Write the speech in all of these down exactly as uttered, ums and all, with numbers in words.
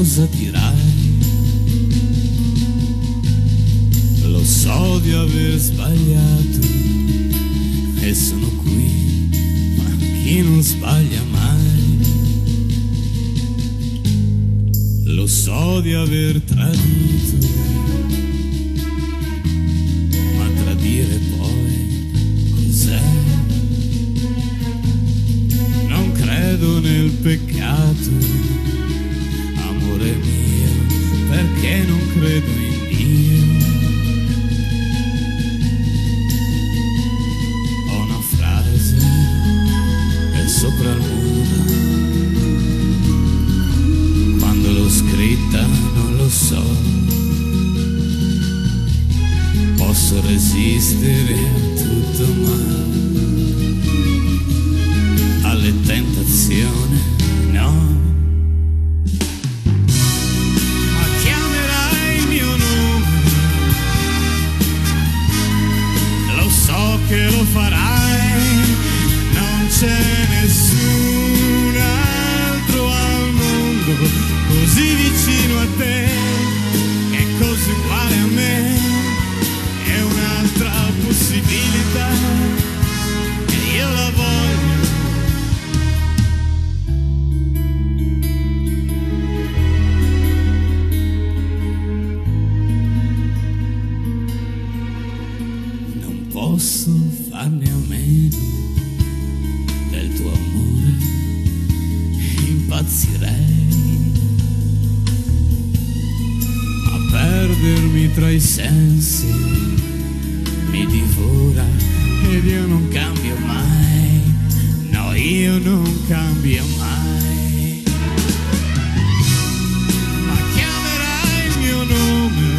cosa dirai? Lo so di aver sbagliato e sono qui, ma chi non sbaglia mai? Lo so di aver tradito, ma tradire poi cos'è? Non credo nel peccato, amore mio, perché non credo in Dio. Ho una frase è sopra il muro, quando l'ho scritta non lo so, posso resistere a tutto ma alle tentazioni no. Ma chiamerai il mio nome, lo so che lo farai, non c'è nessun altro al mondo così vicino a te, che è così uguale a me, è un'altra possibilità e io la voglio. Non posso farne a meno del tuo amore, impazzirei, ma perdermi tra i sensi mi divora ed io non cambio mai, no io non cambio mai. Ma chiamerai il mio nome,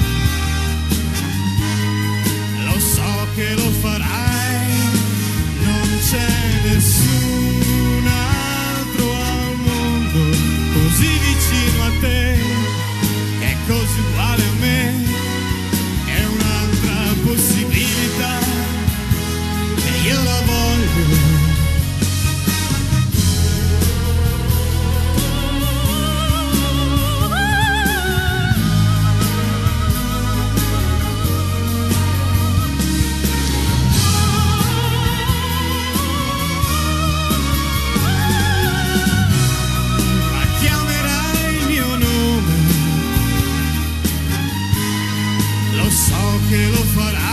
lo so che lo farai, non c'è nessun altro al mondo così vicino a te, che è così uguale a me, è un'altra possibilità e io la voglio. Che lo farà.